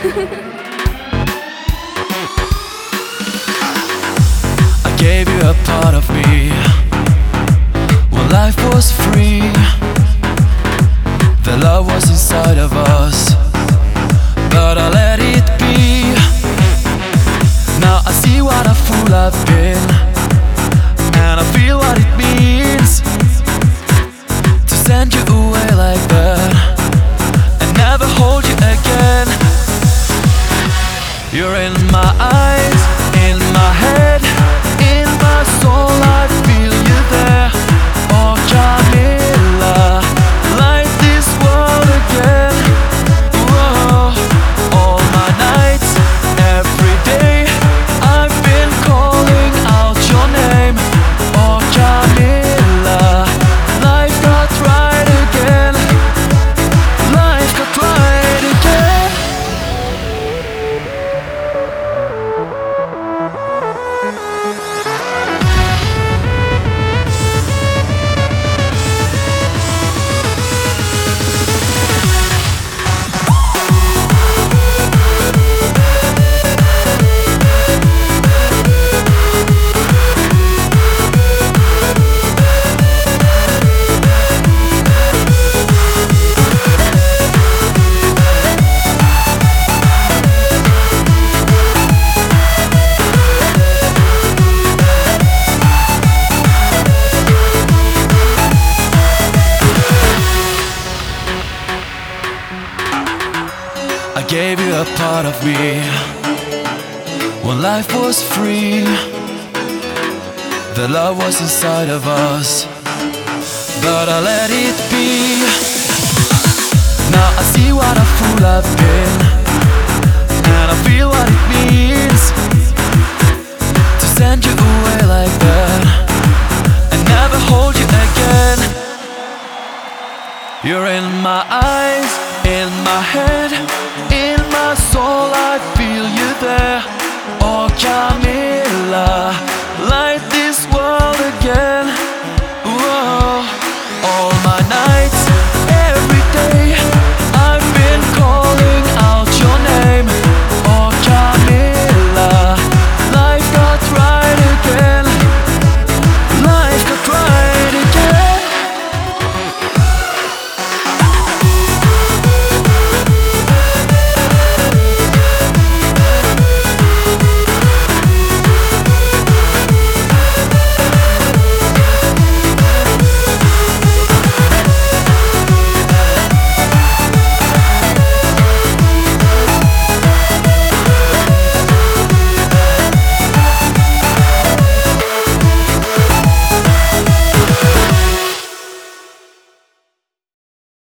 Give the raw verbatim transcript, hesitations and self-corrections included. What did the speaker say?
I gave you a part of me when life was free. The love was inside of us, but I let it be. Now I see what a fool I've been, and I feel what it means to send you away like that and never hold you again. You're in my eyes, in my head, in my soul, I feel you there. Oh Camila, light this world again. Whoa. All my nights, every day, I've been calling out your name. Oh Camila, life got right again. Life got right again. I gave you a part of me when life was free. The love was inside of us, but I let it be. Now I see what a fool I've been, and I feel what it means to send you away like that and never hold you again. You're in my eyes, in my head,